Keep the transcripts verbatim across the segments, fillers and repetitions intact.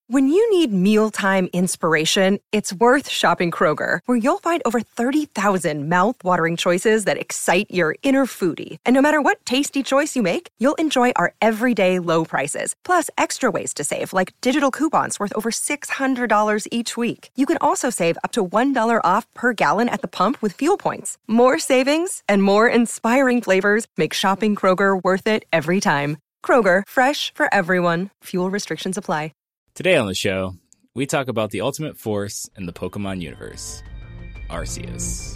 When you need mealtime inspiration, it's worth shopping Kroger, where you'll find over thirty thousand mouth-watering choices that excite your inner foodie. And no matter what tasty choice you make, you'll enjoy our everyday low prices, plus extra ways to save, like digital coupons worth over six hundred dollars each week. You can also save up to one dollar off per gallon at the pump with fuel points. More savings and more inspiring flavors make shopping Kroger worth it every time. Kroger, fresh for everyone. Fuel restrictions apply. Today on the show, we talk about the ultimate force in the Pokemon universe, Arceus.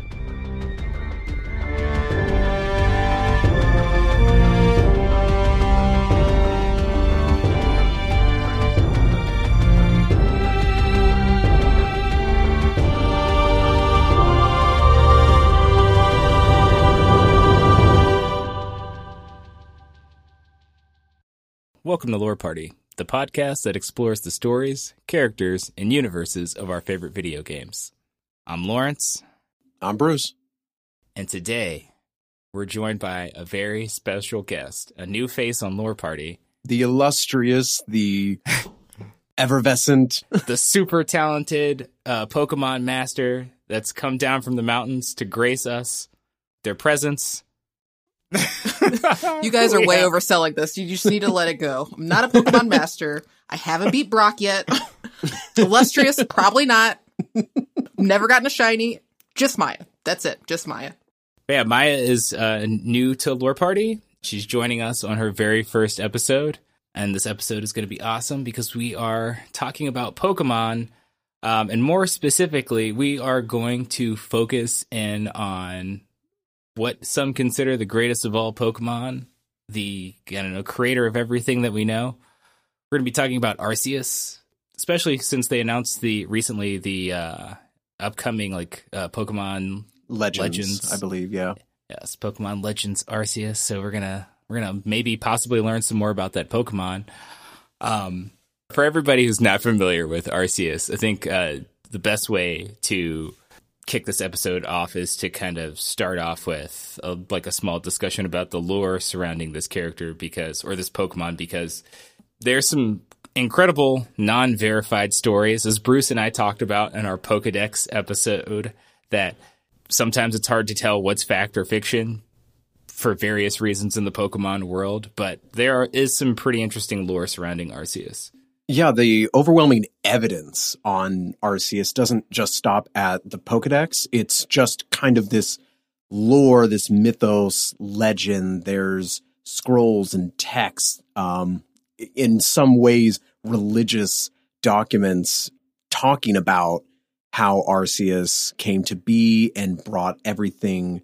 Welcome to Lore Party, the podcast that explores the stories, characters, and universes of our favorite video games. I'm Lawrence. I'm Bruce. And today, we're joined by a very special guest, a new face on Lore Party. The illustrious, the effervescent, the super talented uh, Pokemon master that's come down from the mountains to grace us, their presence. You guys are way yeah. overselling this. You just need to let it go. I'm not a Pokemon master. I haven't beat Brock yet. Illustrious, probably not. Never gotten a shiny. Just Maya. That's it. Just Maya. Yeah, Maya is uh, new to Lore Party. She's joining us on her very first episode. And this episode is going to be awesome because we are talking about Pokemon. Um, and more specifically, we are going to focus in on what some consider the greatest of all Pokemon, the I don't know, creator of everything that we know. We're going to be talking about Arceus, especially since they announced the recently the uh, upcoming like uh, Pokemon Legends, Legends, I believe, yeah. Yes, Pokemon Legends Arceus. So we're gonna we're gonna maybe possibly learn some more about that Pokemon. Um, for everybody who's not familiar with Arceus, I think uh, the best way to kick this episode off is to kind of start off with a, like a small discussion about the lore surrounding this character because, or this Pokemon, because there's some incredible non-verified stories, as Bruce and I talked about in our Pokedex episode, that sometimes it's hard to tell what's fact or fiction for various reasons in the Pokemon world, but there are, is some pretty interesting lore surrounding Arceus. Yeah, the overwhelming evidence on Arceus doesn't just stop at the Pokedex. It's just kind of this lore, this mythos, legend. There's scrolls and texts, um, in some ways religious documents talking about how Arceus came to be and brought everything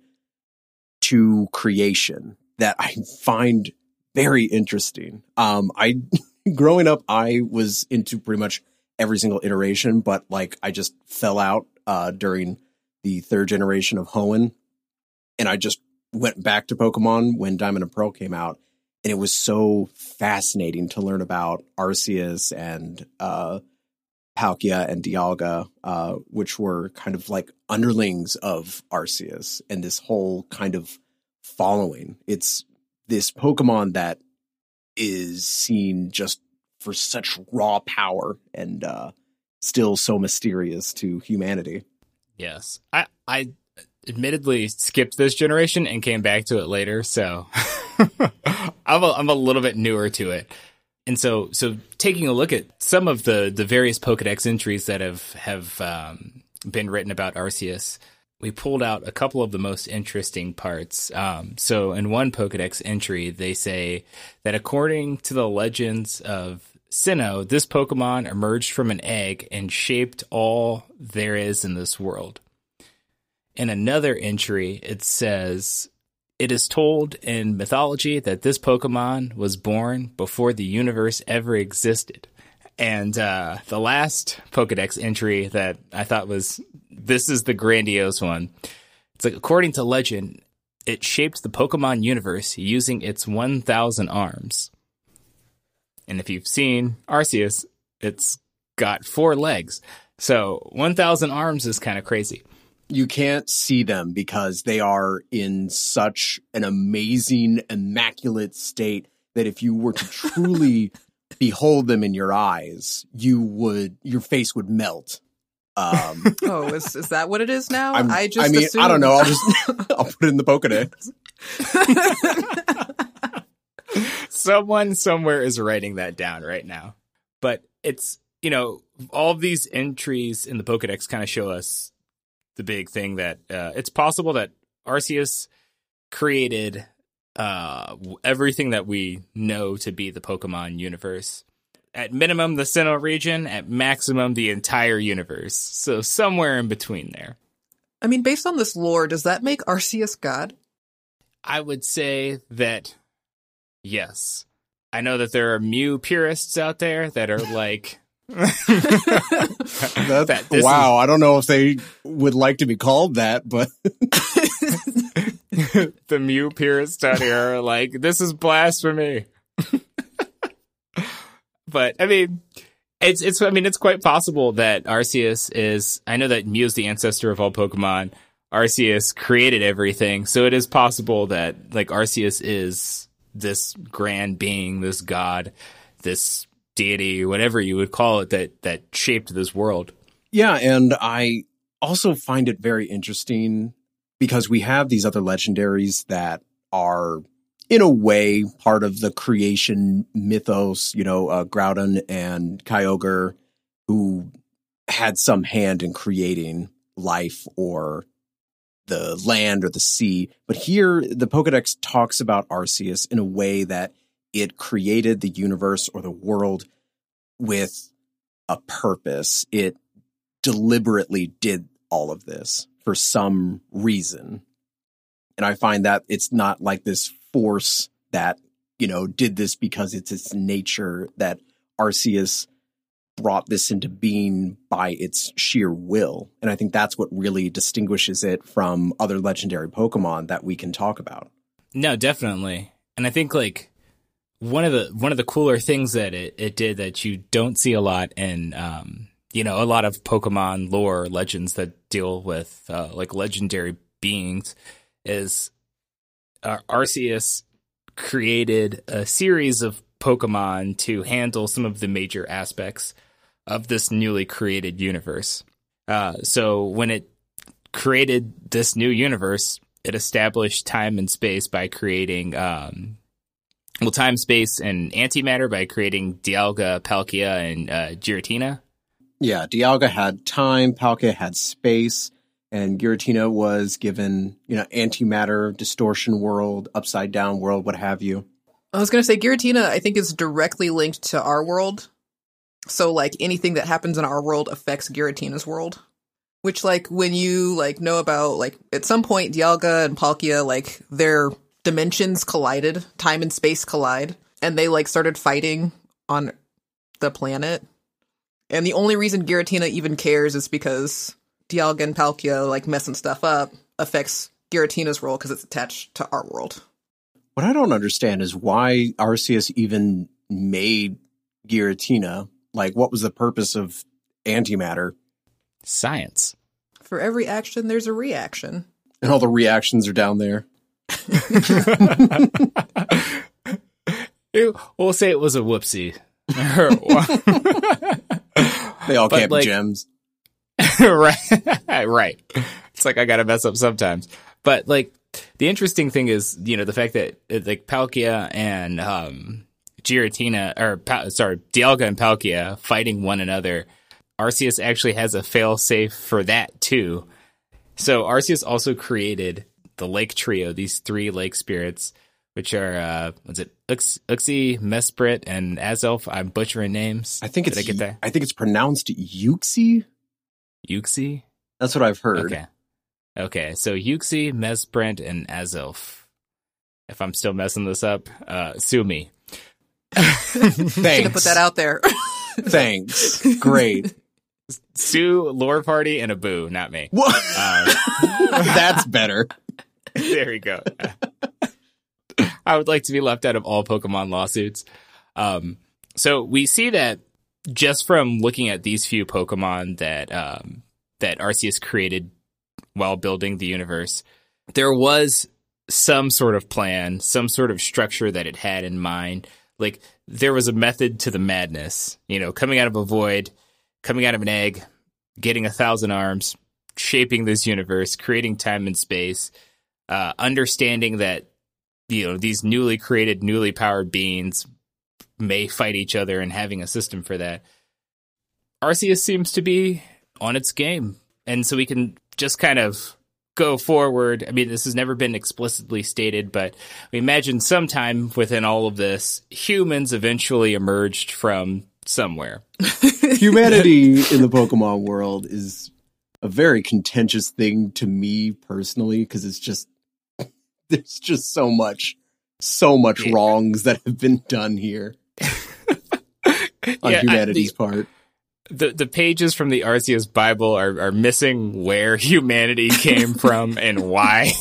to creation that I find very interesting. Um, I... Growing up, I was into pretty much every single iteration, but like I just fell out uh, during the third generation of Hoenn, and I just went back to Pokemon when Diamond and Pearl came out, and it was so fascinating to learn about Arceus and uh, Palkia and Dialga, uh, which were kind of like underlings of Arceus, and this whole kind of following. It's this Pokemon that is seen just for such raw power and uh, still so mysterious to humanity. Yes. I, I admittedly skipped this generation and came back to it later, so I'm, a, I'm a little bit newer to it. And so so taking a look at some of the, the various Pokedex entries that have, have um, been written about Arceus, we pulled out a couple of the most interesting parts. Um, so in one Pokedex entry, they say that according to the legends of Sinnoh, this Pokemon emerged from an egg and shaped all there is in this world. In another entry, it says, it is told in mythology that this Pokemon was born before the universe ever existed. And uh, the last Pokedex entry that I thought was, this is the grandiose one. It's like, according to legend, it shaped the Pokemon universe using its one thousand arms. And if you've seen Arceus, it's got four legs. So one thousand arms is kind of crazy. You can't see them because they are in such an amazing, immaculate state that if you were to truly behold them in your eyes, you would, your face would melt. Um, oh, is is that what it is now? I'm, I just I mean, assumed. I don't know. I'll just, I'll put it in the Pokedex. Someone somewhere is writing that down right now. But it's, you know, all of these entries in the Pokedex kind of show us the big thing that uh, it's possible that Arceus created uh, everything that we know to be the Pokemon universe. At minimum, the Sinnoh region. At maximum, the entire universe. So somewhere in between there. I mean, based on this lore, does that make Arceus God? I would say that, yes. I know that there are Mew purists out there that are like... That's, that wow, is... I don't know if they would like to be called that, but... The Mew purists out here are like, this is blasphemy. But I mean, it's it's. I mean, it's quite possible that Arceus is. I know that Mew is the ancestor of all Pokemon. Arceus created everything, so it is possible that like Arceus is this grand being, this god, this deity, whatever you would call it, that that shaped this world. Yeah, and I also find it very interesting because we have these other legendaries that are, in a way, part of the creation mythos, you know, uh, Groudon and Kyogre, who had some hand in creating life or the land or the sea. But here, the Pokedex talks about Arceus in a way that it created the universe or the world with a purpose. It deliberately did all of this for some reason. And I find that it's not like this force that, you know, did this because it's its nature, that Arceus brought this into being by its sheer will. And I think that's what really distinguishes it from other legendary Pokemon that we can talk about. No, definitely. And I think like one of the one of the cooler things that it, it did that you don't see a lot in um you know, a lot of Pokemon lore legends that deal with uh, like legendary beings is uh, Arceus created a series of Pokemon to handle some of the major aspects of this newly created universe. Uh, so when it created this new universe, it established time and space by creating, um, well, time, space, and antimatter by creating Dialga, Palkia, and uh, Giratina. Yeah, Dialga had time, Palkia had space, and Giratina was given, you know, antimatter, distortion world, upside down world, what have you. I was going to say Giratina, I think, is directly linked to our world. So, like, anything that happens in our world affects Giratina's world. Which, like, when you, like, know about, like, at some point, Dialga and Palkia, like, their dimensions collided, time and space collide, and they, like, started fighting on the planet. And the only reason Giratina even cares is because Dialga and Palkia, like, messing stuff up affects Giratina's world because it's attached to our world. What I don't understand is why Arceus even made Giratina. Like, what was the purpose of antimatter? Science. For every action, there's a reaction. And all the reactions are down there. We'll say it was a whoopsie. They all But, camp like, gems. right. Right. It's like I gotta mess up sometimes. But, like, the interesting thing is, you know, the fact that, like, Palkia and um, Giratina, or, pa- sorry, Dialga and Palkia fighting one another, Arceus actually has a fail-safe for that, too. So Arceus also created the Lake Trio, these three lake spirits, which are, uh, what's it, Ux- Uxie, Mesprit, and Azelf. I'm butchering names. I think it's Did I get that? I think it's pronounced Uxie. Uxie? That's what I've heard. Okay. Okay, so Uxie, Mesprit, and Azelf. If I'm still messing this up, uh, sue me. Thanks. Should have put that out there. Thanks. Great. Sue Lore Party and a boo, not me. What? Um, That's better. There we go. I would like to be left out of all Pokemon lawsuits. Um, so we see that just from looking at these few Pokemon that um, that Arceus created while building the universe, there was some sort of plan, some sort of structure that it had in mind, Like, there was a method to the madness, you know, coming out of a void, coming out of an egg, getting a thousand arms, shaping this universe, creating time and space, uh, understanding that, you know, these newly created, newly powered beings may fight each other, and having a system for that. Arceus seems to be on its game. And so we can just kind of go forward. I mean, this has never been explicitly stated, but we imagine sometime within all of this, humans eventually emerged from somewhere. Humanity in the Pokemon world is a very contentious thing to me personally, because it's just, there's just so much, so much yeah. wrongs that have been done here on yeah, humanity's I, the, part. The the pages from the Arceus Bible are, are missing where humanity came from and why.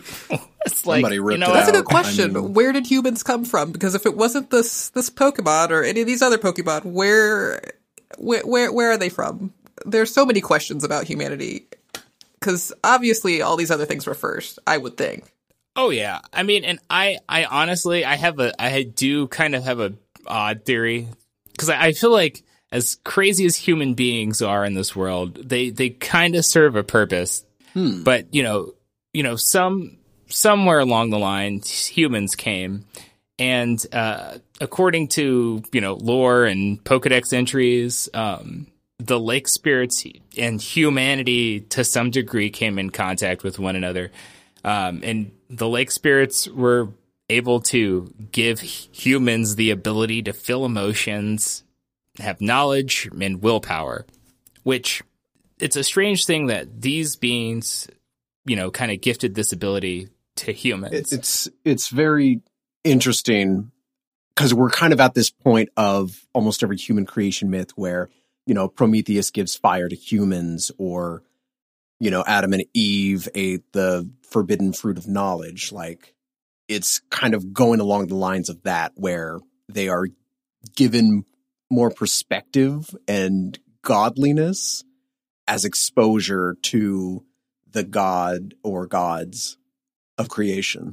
It's like, Somebody ripped you know, it that's out. a good question. I mean, where did humans come from? Because if it wasn't this this Pokemon or any of these other Pokemon, where where where, where are they from? There's so many questions about humanity. Because obviously all these other things were first, I would think. Oh yeah, I mean, and I I honestly I have a I do kind of have a odd theory, because I, I feel like, as crazy as human beings are in this world, they, they kind of serve a purpose. Hmm. But, you know, you know, some somewhere along the line, humans came. And uh, according to, you know, lore and Pokedex entries, um, the lake spirits and humanity to some degree came in contact with one another. Um, and the lake spirits were able to give humans the ability to feel emotions, have knowledge and willpower, which it's a strange thing that these beings, you know, kind of gifted this ability to humans. It's it's very interesting, because we're kind of at this point of almost every human creation myth where, you know, Prometheus gives fire to humans, or, you know, Adam and Eve ate the forbidden fruit of knowledge. Like, it's kind of going along the lines of that, where they are given more perspective and godliness as exposure to the god or gods of creation.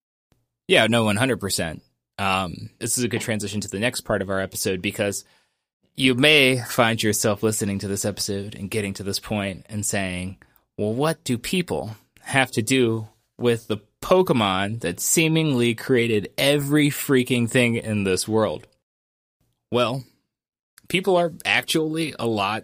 Yeah, no, one hundred percent. Um, this is a good transition to the next part of our episode, because you may find yourself listening to this episode and getting to this point and saying, well, what do people have to do with the Pokemon that seemingly created every freaking thing in this world? Well, people are actually a lot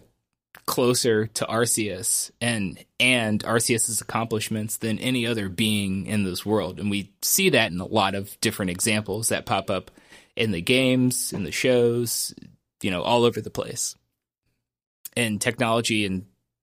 closer to Arceus and and Arceus's accomplishments than any other being in this world. And we see that in a lot of different examples that pop up in the games, in the shows, you know, all over the place. And technology and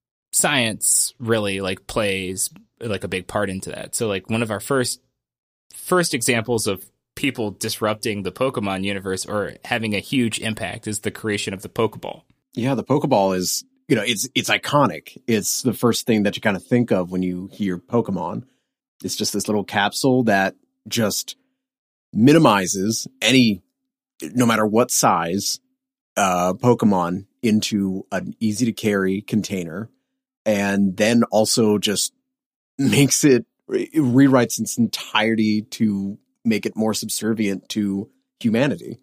science really like plays like a big part into that. So like one of our first first examples of people disrupting the Pokemon universe or having a huge impact is the creation of the Pokeball. Yeah, the Pokeball is, you know, it's it's iconic. It's the first thing that you kind of think of when you hear Pokemon. It's just this little capsule that just minimizes any, no matter what size, uh, Pokemon into an easy to carry container, and then also just makes it, it rewrites its entirety to make it more subservient to humanity.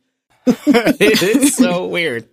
It's so weird.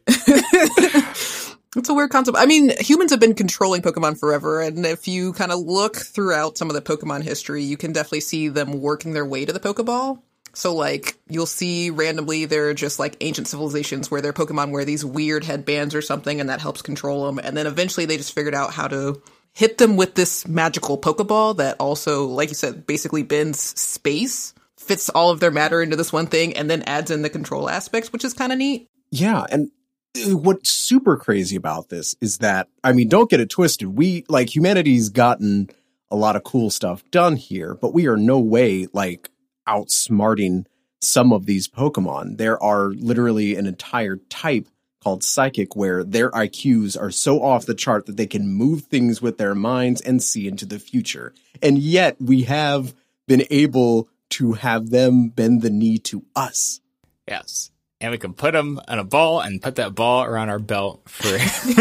It's a weird concept. I mean, humans have been controlling Pokemon forever, and if you kind of look throughout some of the Pokemon history, you can definitely see them working their way to the Pokeball. So, like, you'll see randomly there are just, like, ancient civilizations where their Pokemon wear these weird headbands or something, and that helps control them. And then eventually they just figured out how to hit them with this magical Pokeball that also, like you said, basically bends space, fits all of their matter into this one thing, and then adds in the control aspects, which is kind of neat. Yeah, and what's super crazy about this is that, I mean, don't get it twisted. We, like, humanity's gotten a lot of cool stuff done here, but we are no way, like, outsmarting some of these Pokemon. There are literally an entire type called Psychic where their I Qs are so off the chart that they can move things with their minds and see into the future. And yet we have been able to have them bend the knee to us. Yes. And we can put them on a ball and put that ball around our belt for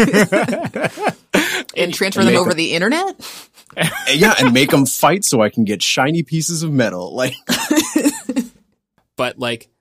and transfer and them over them, the internet. Yeah, and make them fight so I can get shiny pieces of metal. Like, but like,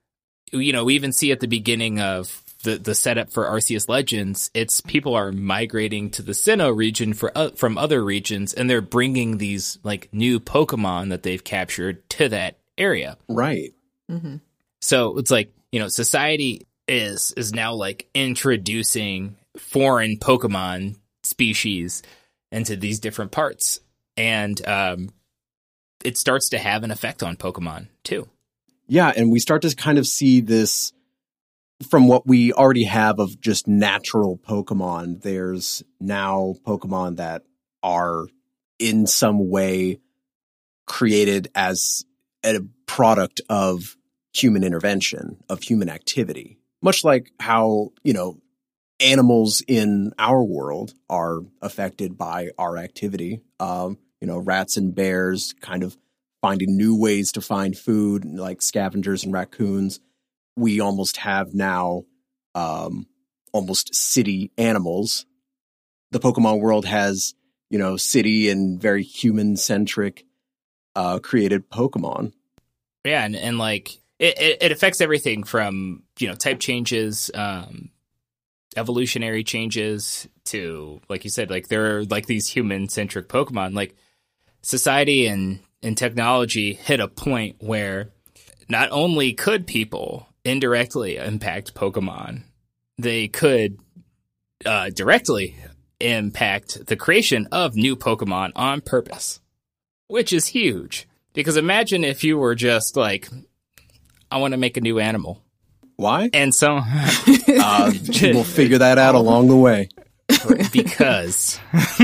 you know, we even see at the beginning of the, the setup for Arceus Legends, it's people are migrating to the Sinnoh region for uh, from other regions, and they're bringing these like new Pokemon that they've captured to that area. Right. Mm-hmm. So it's like, you know, society is is now like introducing foreign Pokemon species into these different parts, and um, it starts to have an effect on Pokemon too. Yeah, and we start to kind of see this from what we already have of just natural Pokemon. There's now Pokemon that are in some way created as a product of human intervention, of human activity. Much like how, you know, animals in our world are affected by our activity. Um, you know, rats and bears kind of finding new ways to find food, like scavengers and raccoons. We almost have now um, almost city animals. The Pokemon world has, you know, city and very human-centric uh, created Pokemon. Yeah, and, and like, it, it, it affects everything from, you know, type changes, um, evolutionary changes to, like you said, like there are like these human-centric Pokemon. Like society and, and technology hit a point where not only could people indirectly impact Pokemon, they could uh, directly impact the creation of new Pokemon on purpose, which is huge. Because imagine if you were just like, I want to make a new animal. Why? And so uh, we'll figure that out along the way. Because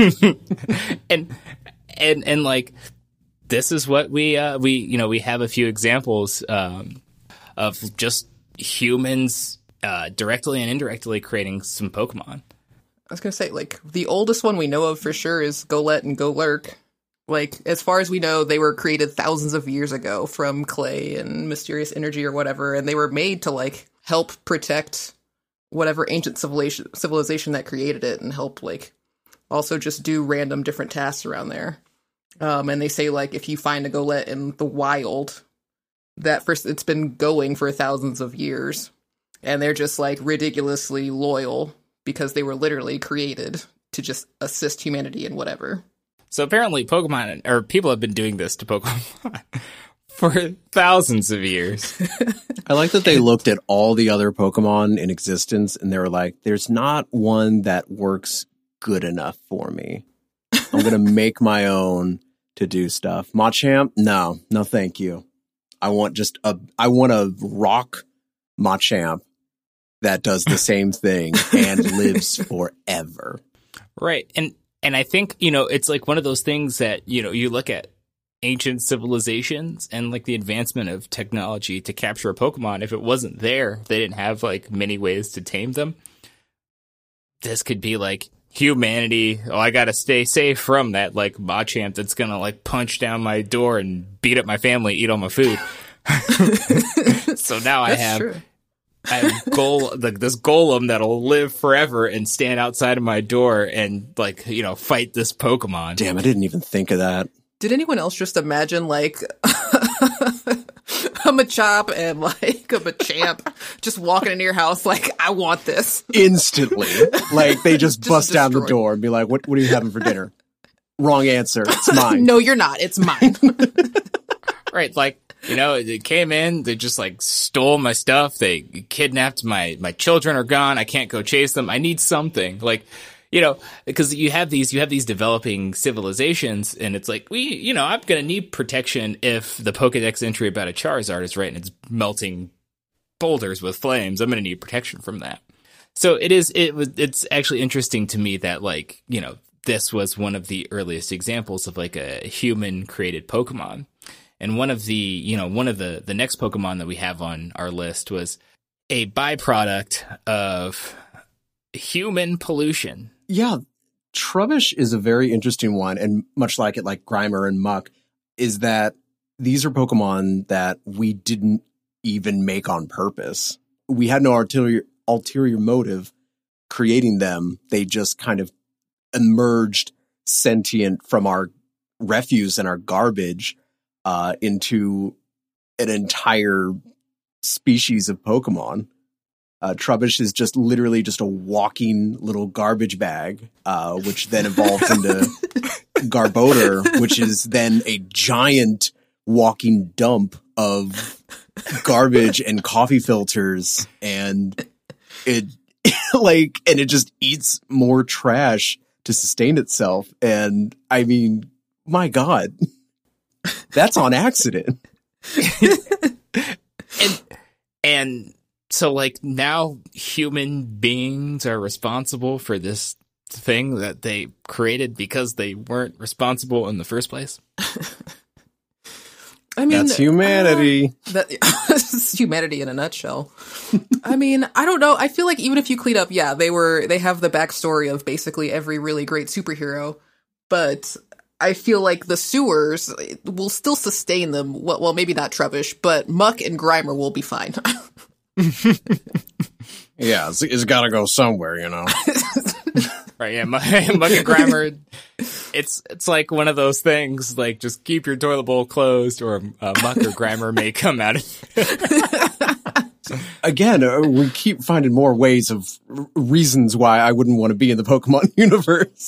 and and and like this is what we uh, we you know we have a few examples um, of just humans uh, directly and indirectly creating some Pokemon. I was gonna say, like, the oldest one we know of for sure is Golett and Golurk. Like, as far as we know, they were created thousands of years ago from clay and mysterious energy or whatever, and they were made to, like, help protect whatever ancient civilization civilization that created it, and help, like, also just do random different tasks around there. Um, and they say, like, if you find a Golett in the wild, that first, it's been going for thousands of years, and they're just, like, ridiculously loyal because they were literally created to just assist humanity in whatever. So apparently Pokemon, or people have been doing this to Pokemon for thousands of years. I like that they looked at all the other Pokemon in existence and they were like, there's not one that works good enough for me. I'm going to make my own to do stuff. Machamp? No, no thank you. I want just a, I want a rock Machamp that does the same thing and lives forever. Right. And And I think, you know, it's like one of those things that, you know, you look at ancient civilizations and like the advancement of technology to capture a Pokemon. If it wasn't there, they didn't have like many ways to tame them. This could be like humanity. Oh, I got to stay safe from that like Machamp that's going to like punch down my door and beat up my family, eat all my food. So now I That's have... true. I have goal like this golem that'll live forever and stand outside of my door and like, you know, fight this Pokemon. Damn, I didn't even think of that. Did anyone else just imagine, like, a Machop and, like, a Machamp just walking into your house like, I want this? Instantly. Like, they just, Just bust down the destroyed. door and be like, what, what are you having for dinner? Wrong answer. It's mine. No, you're not. It's mine. Right, like, you know, they came in, they just like stole my stuff, they kidnapped my my children are gone, I can't go chase them, I need something. Like, you know, because you have these you have these developing civilizations and it's like, we you know, I'm going to need protection if the Pokédex entry about a Charizard is right and it's melting boulders with flames. I'm going to need protection from that. So it is it was it's actually interesting to me that like, you know, this was one of the earliest examples of like a human created Pokemon. And one of the, you know, one of the, the next Pokemon that we have on our list was a byproduct of human pollution. Yeah, Trubbish is a very interesting one. And much like it, like Grimer and Muck, is that these are Pokemon that we didn't even make on purpose. We had no ulterior, ulterior motive creating them. They just kind of emerged sentient from our refuse and our garbage Uh, into an entire species of Pokemon. Uh, Trubbish is just literally just a walking little garbage bag, uh, which then evolves into Garbodor, which is then a giant walking dump of garbage and coffee filters, and it like and it just eats more trash to sustain itself. And I mean, my God, that's on accident. and and so like now human beings are responsible for this thing that they created because they weren't responsible in the first place. I mean, that's humanity. Uh, that, this is humanity in a nutshell. I mean, I don't know. I feel like even if you clean up, yeah, they were, they have the backstory of basically every really great superhero, but I feel like the sewers will still sustain them. Well, well maybe not Trubbish, but Muck and Grimer will be fine. Yeah, it's, it's got to go somewhere, you know. Right? Yeah, Muck and Grimer. It's it's like one of those things. Like, just keep your toilet bowl closed, or uh, Muck or Grimer may come out of it. Again, uh, we keep finding more ways of r- reasons why I wouldn't want to be in the Pokemon universe.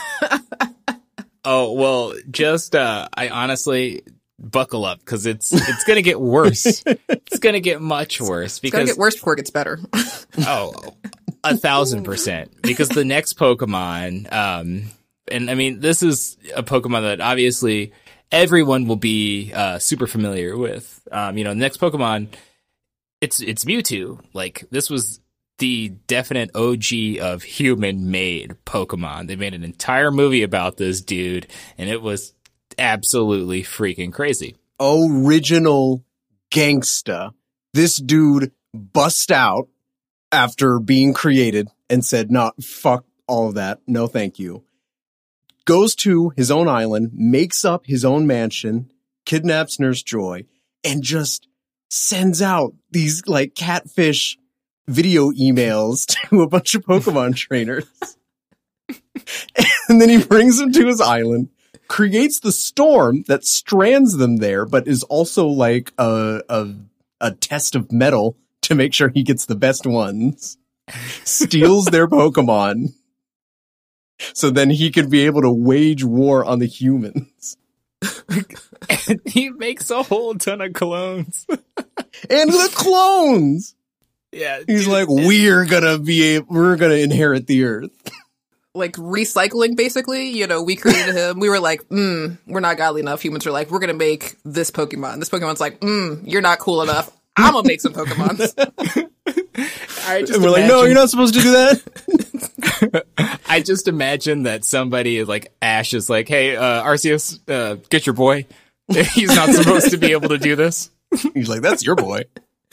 Oh well, just uh, I honestly. Buckle up, because it's it's gonna get worse. It's gonna get much worse. Because it's gonna get worse before it gets better. Oh, a thousand percent. Because the next Pokemon, um, and I mean, this is a Pokemon that obviously everyone will be uh, super familiar with. Um, you know, the next Pokemon, it's it's Mewtwo. Like, this was the definite O G of human-made Pokemon. They made an entire movie about this dude, and it was absolutely freaking crazy. Original gangsta. This dude bust out after being created and said, "No, fuck all of that. No, thank you." Goes to his own island, makes up his own mansion, kidnaps Nurse Joy, and just sends out these like catfish video emails to a bunch of Pokemon trainers. And then he brings them to his island, creates the storm that strands them there, but is also like a, a a test of metal to make sure he gets the best ones. Steals their Pokemon, so then he can be able to wage war on the humans. And he makes a whole ton of clones. And the clones! Yeah, He's dude, like, we're gonna be able, we're gonna inherit the earth. Like recycling, basically. You know, we created him. We were like, mm, we're not godly enough. Humans are like, we're gonna make this Pokemon. This Pokemon's like, mm, you're not cool enough. I'm gonna make some Pokemons. I just and we're imagine, like, no, you're not supposed to do that. I just imagine that somebody like Ash is like, hey, uh, Arceus, uh, get your boy. He's not supposed to be able to do this. He's like, that's your boy.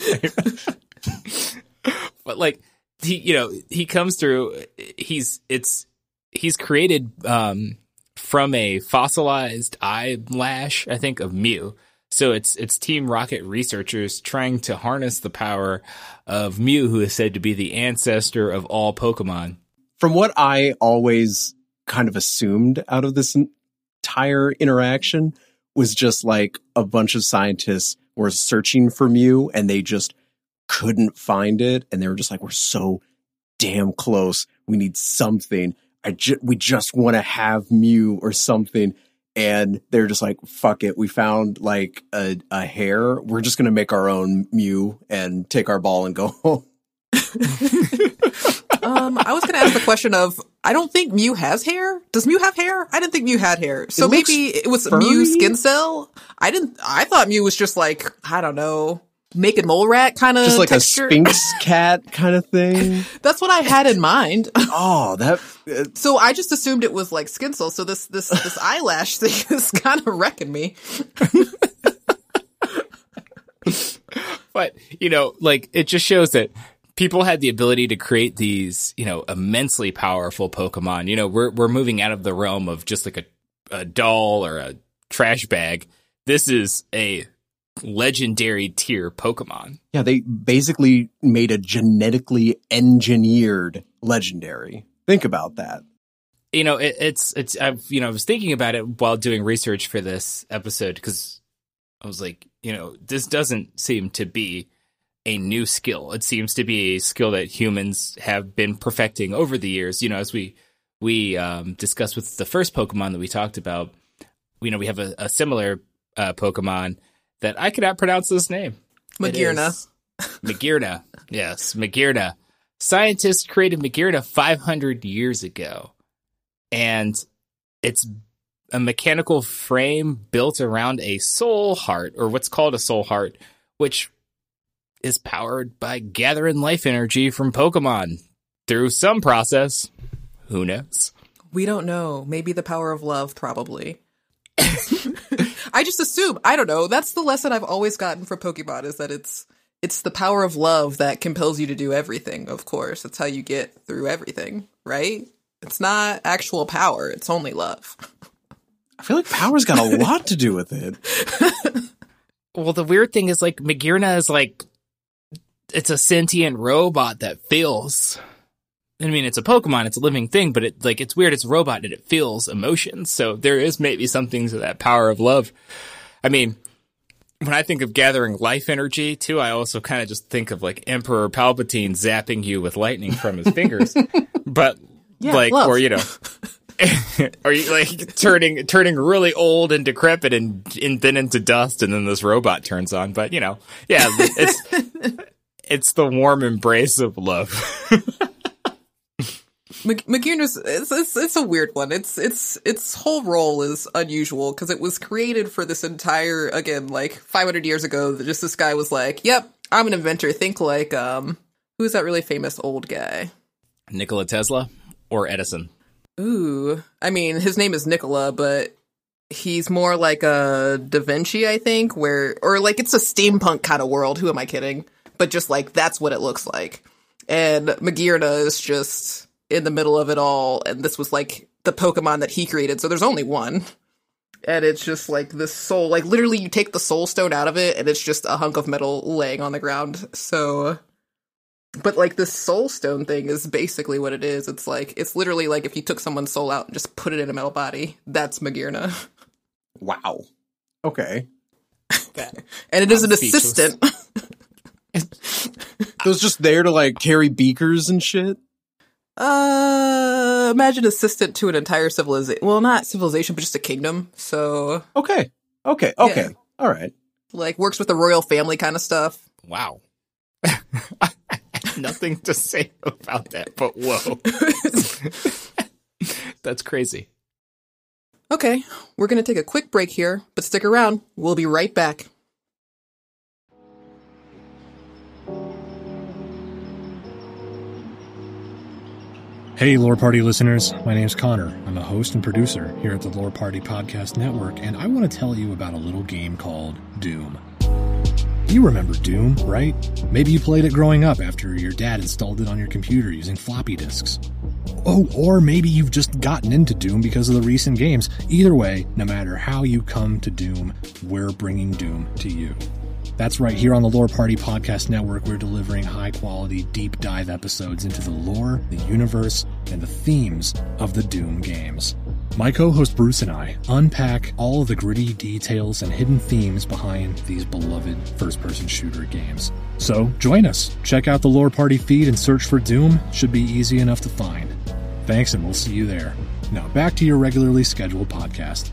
But like, he, you know, he comes through. He's it's he's created um, from a fossilized eyelash, I think, of Mew. So it's it's Team Rocket researchers trying to harness the power of Mew, who is said to be the ancestor of all Pokemon. From what I always kind of assumed out of this entire interaction was just like a bunch of scientists were searching for Mew and they just couldn't find it. And they were just like, we're so damn close. We need something. I ju- we just want to have Mew or something. And they're just like, fuck it. We found like a, a hair. We're just going to make our own Mew and take our ball and go home. um, I was going to ask the question of, I don't think Mew has hair. Does Mew have hair? I didn't think Mew had hair. So it maybe it was furry? Mew skin cell. I didn't, I thought Mew was just like, I don't know, naked mole rat kind of just like texture. A Sphinx cat kind of thing. That's what I had in mind. Oh, that. Uh, so I just assumed it was like skin cell. So this this this eyelash thing is kind of wrecking me. But you know, like it just shows that people had the ability to create these, you know, immensely powerful Pokemon. You know, we're we're moving out of the realm of just like a, a doll or a trash bag. This is a legendary tier Pokemon. Yeah, they basically made a genetically engineered legendary. Think about that. You know, it, it's it's I've you know I was thinking about it while doing research for this episode because I was like, you know, this doesn't seem to be a new skill. It seems to be a skill that humans have been perfecting over the years. You know, as we we um, discussed with the first Pokemon that we talked about, you know, we have a, a similar uh, Pokemon that I cannot pronounce this name. Magearna. Magearna. Yes, Magearna. Scientists created Magearna five hundred years ago. And it's a mechanical frame built around a soul heart, or what's called a soul heart, which is powered by gathering life energy from Pokemon through some process. Who knows? We don't know. Maybe the power of love, probably. I just assume. I don't know. That's the lesson I've always gotten from Pokemon, is that it's it's the power of love that compels you to do everything, of course. That's how you get through everything, right? It's not actual power. It's only love. I feel like power's got a lot to do with it. Well, the weird thing is, like, Magearna is like, it's a sentient robot that feels. I mean, it's a Pokemon, it's a living thing, but it like it's weird. It's a robot and it feels emotions. So there is maybe something to that power of love. I mean, when I think of gathering life energy, too, I also kind of just think of, like, Emperor Palpatine zapping you with lightning from his fingers. But, yeah, like, love. or, you know, or you like turning turning really old and decrepit and, and then into dust, and then this robot turns on. But, you know, yeah, it's it's the warm embrace of love. Magearna's it's, it's it's a weird one. It's it's its whole role is unusual because it was created for this entire, again, like five hundred years ago. Just this guy was like, "Yep, I'm an inventor." Think like um, who's that really famous old guy? Nikola Tesla or Edison? Ooh, I mean, his name is Nikola, but he's more like a Da Vinci, I think, where or like it's a steampunk kind of world. Who am I kidding? But just like that's what it looks like, and Magearna is just in the middle of it all, and this was like the Pokemon that he created, so there's only one. And it's just like this soul, like literally you take the soul stone out of it and it's just a hunk of metal laying on the ground. So, but like this soul stone thing is basically what it is. It's like, it's literally like if you took someone's soul out and just put it in a metal body, that's Magearna. Wow. Okay. And it is an assistant. It was just there to like carry beakers and shit. Uh, imagine assistant to an entire civilization. Well, not civilization, but just a kingdom. So okay, okay, okay, yeah. All right. Like works with the royal family kind of stuff. Wow. Nothing to say about that, but whoa, that's crazy. Okay, we're gonna take a quick break here, but stick around. We'll be right back. Hey, Lore Party listeners. My name's Connor. I'm a host and producer here at the Lore Party Podcast Network, and I want to tell you about a little game called Doom. You remember Doom, right? Maybe you played it growing up after your dad installed it on your computer using floppy disks. Oh, or maybe you've just gotten into Doom because of the recent games. Either way, no matter how you come to Doom, we're bringing Doom to you. That's right, here on the Lore Party Podcast Network, we're delivering high-quality, deep-dive episodes into the lore, the universe, and the themes of the Doom games. My co-host Bruce and I unpack all of the gritty details and hidden themes behind these beloved first-person shooter games. So, join us. Check out the Lore Party feed and search for Doom. Should be easy enough to find. Thanks, and we'll see you there. Now, back to your regularly scheduled podcast.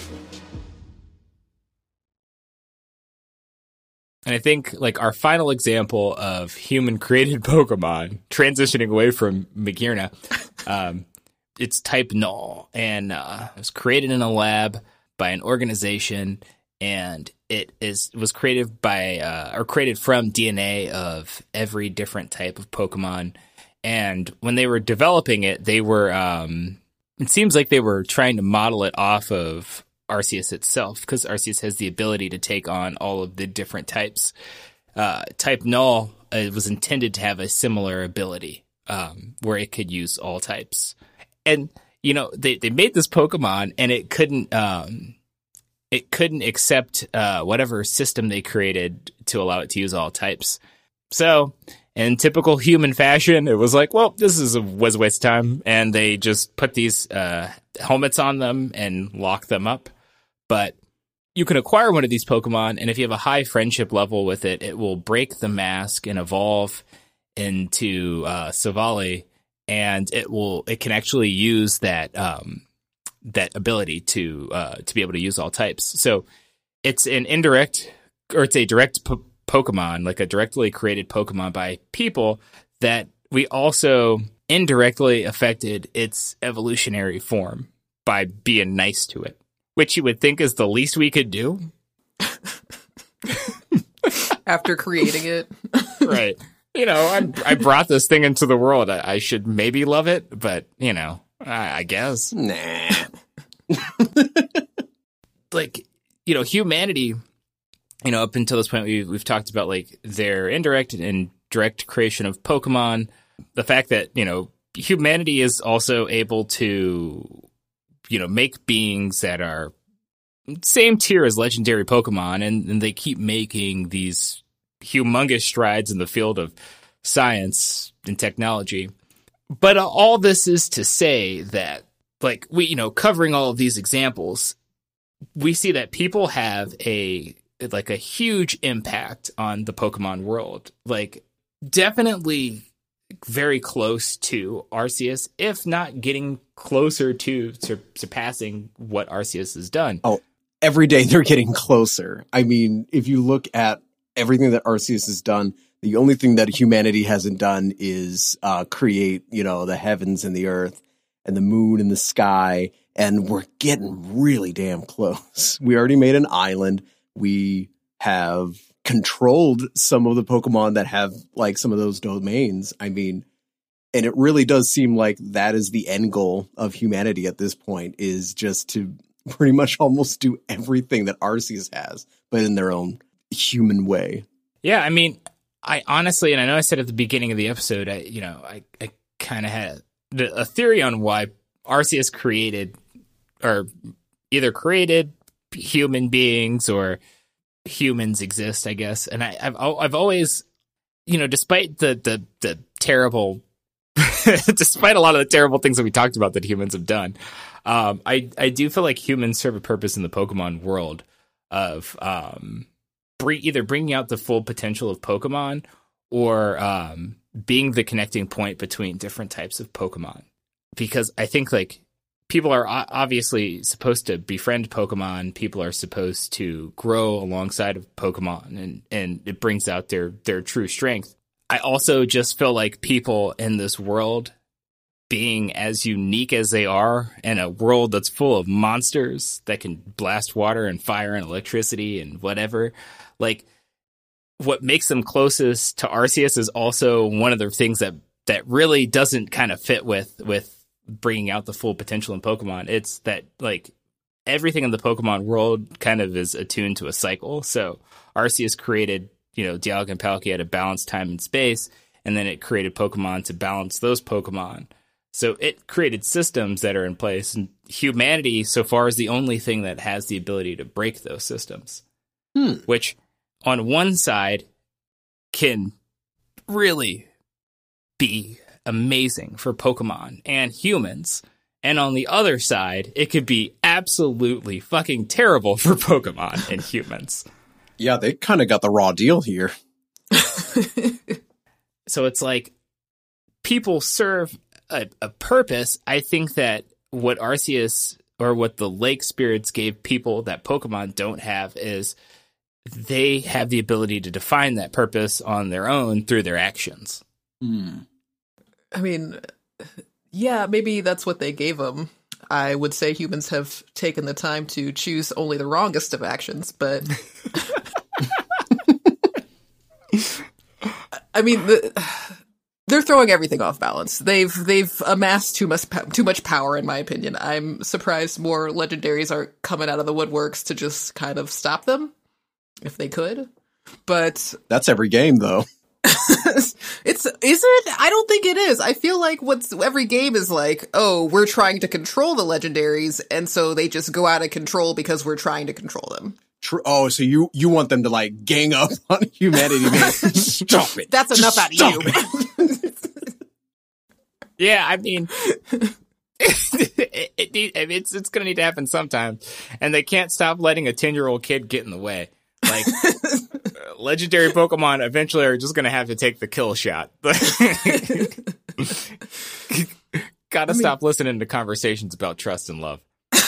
And I think, like, our final example of human-created Pokemon transitioning away from Magearna, um, it's type Null, and uh, it was created in a lab by an organization, and it is was created by uh, or created from D N A of every different type of Pokemon. And when they were developing it, they were um, it seems like they were trying to model it off of Arceus itself, because Arceus has the ability to take on all of the different types. Uh, type Null uh, was intended to have a similar ability um, where it could use all types. And, you know, they, they made this Pokemon and it couldn't um, it couldn't accept uh, whatever system they created to allow it to use all types. So in typical human fashion, it was like, well, this is a, was a waste of time. And they just put these uh, helmets on them and locked them up. But you can acquire one of these Pokemon, and if you have a high friendship level with it, it will break the mask and evolve into uh, Savali, and it will it can actually use that um, that ability to uh, to be able to use all types. So it's an indirect, or it's a direct po- Pokemon, like a directly created Pokemon by people that we also indirectly affected its evolutionary form by being nice to it, which you would think is the least we could do. After creating it. Right. You know, I, I brought this thing into the world. I, I should maybe love it, but, you know, I, I guess. Nah. Like, you know, humanity, you know, up until this point, we've, we've talked about, like, their indirect and direct creation of Pokemon. The fact that, you know, humanity is also able to, you know, make beings that are same tier as legendary Pokemon, and, and they keep making these humongous strides in the field of science and technology. But uh, all this is to say that, like, we, you know, covering all of these examples, we see that people have a, like, a huge impact on the Pokemon world. Like, definitely very close to Arceus, if not getting closer to sur- surpassing what Arceus has done. Oh, every day they're getting closer. I mean, if you look at everything that Arceus has done, the only thing that humanity hasn't done is uh, create, you know, the heavens and the earth and the moon and the sky. And we're getting really damn close. We already made an island. We have controlled some of the Pokemon that have like some of those domains. I mean, and it really does seem like that is the end goal of humanity at this point, is just to pretty much almost do everything that Arceus has, but in their own human way. Yeah, I mean, I honestly, and I know I said at the beginning of the episode, I, you know, I, I kind of had a theory on why Arceus created, or either created human beings or humans exist, I guess. And I, I've I've always, you know, despite the the, the terrible, despite a lot of the terrible things that we talked about that humans have done, um, I I do feel like humans serve a purpose in the Pokemon world of um, bring, either bringing out the full potential of Pokemon or um, being the connecting point between different types of Pokemon. Because I think, like, people are obviously supposed to befriend Pokemon. People are supposed to grow alongside of Pokemon, and, and it brings out their, their true strength. I also just feel like people in this world, being as unique as they are, in a world that's full of monsters that can blast water and fire and electricity and whatever, like, what makes them closest to Arceus is also one of the things that, that really doesn't kind of fit with, with bringing out the full potential in Pokemon. It's that, like, everything in the Pokemon world kind of is attuned to a cycle. So Arceus created, you know, Dialga and Palkia to balance time and space, and then it created Pokemon to balance those Pokemon. So it created systems that are in place, and humanity so far is the only thing that has the ability to break those systems. Hmm. Which, on one side, can really be amazing for Pokemon and humans, and on the other side, it could be absolutely fucking terrible for Pokemon and humans. Yeah, they kind of got the raw deal here. So it's like, people serve a, a purpose. I think that what Arceus, or what the Lake Spirits gave people that Pokemon don't have, is they have the ability to define that purpose on their own through their actions. Hmm. I mean, yeah, maybe that's what they gave them. I would say humans have taken the time to choose only the wrongest of actions, but I mean, the, they're throwing everything off balance. They've they've amassed too much too much power, in my opinion. I'm surprised more legendaries are coming out of the woodworks to just kind of stop them, if they could. But that's every game, though. It's, is it? I don't think it is. I feel like what's every game is like, oh, we're trying to control the legendaries, and so they just go out of control because we're trying to control them. True. Oh, so you, you want them to, like, gang up on humanity, man. Stop it. That's enough out of you. Yeah, I mean, it, it need, I mean, it's it's going to need to happen sometime, and they can't stop letting a ten-year-old kid get in the way. Like, legendary Pokemon eventually are just going to have to take the kill shot. Gotta I mean, stop listening to conversations about trust and love.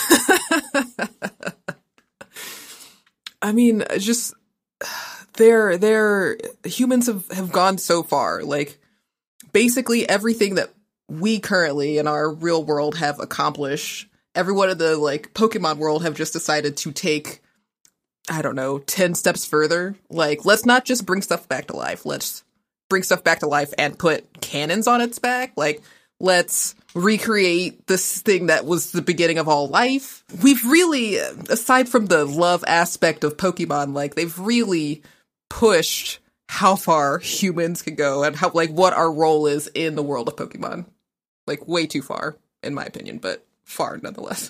I mean, just they're they're humans have, have gone so far. Like, basically everything that we currently in our real world have accomplished, everyone in the like Pokemon world have just decided to take, I don't know, ten steps further. Like, let's not just bring stuff back to life. Let's bring stuff back to life and put cannons on its back. Like, let's recreate this thing that was the beginning of all life. We've really, aside from the love aspect of Pokemon, like, they've really pushed how far humans can go and how, like, what our role is in the world of Pokemon. Like, way too far, in my opinion, but far nonetheless.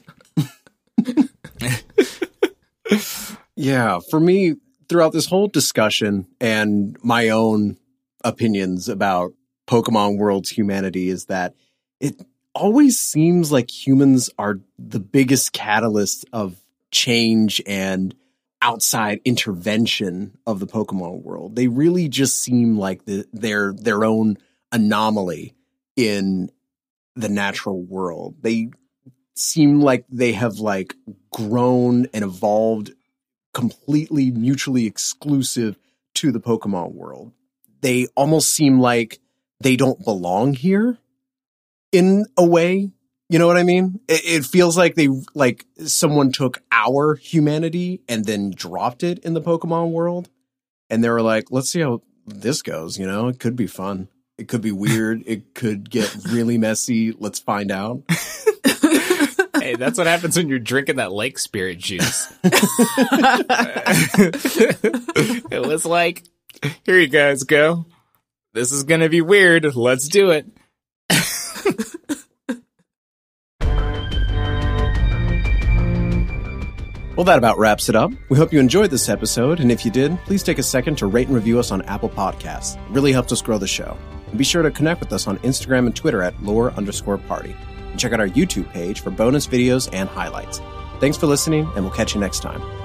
Yeah, for me, throughout this whole discussion and my own opinions about Pokemon World's humanity is that it always seems like humans are the biggest catalyst of change and outside intervention of the Pokemon world. They really just seem like the, they're their own anomaly in the natural world. They seem like they have like grown and evolved completely mutually exclusive to the Pokemon world. They almost seem like they don't belong here in a way. You know what I mean? It, it feels like they, like someone took our humanity and then dropped it in the Pokemon world. And they were like, let's see how this goes. You know, it could be fun. It could be weird. It could get really messy. Let's find out. Hey, that's what happens when you're drinking that lake spirit juice. It was like, here you guys go. This is going to be weird. Let's do it. Well, that about wraps it up. We hope you enjoyed this episode, and if you did, please take a second to rate and review us on Apple Podcasts. It really helps us grow the show. And be sure to connect with us on Instagram and Twitter at lore underscore party. And check out our YouTube page for bonus videos and highlights. Thanks for listening, and we'll catch you next time.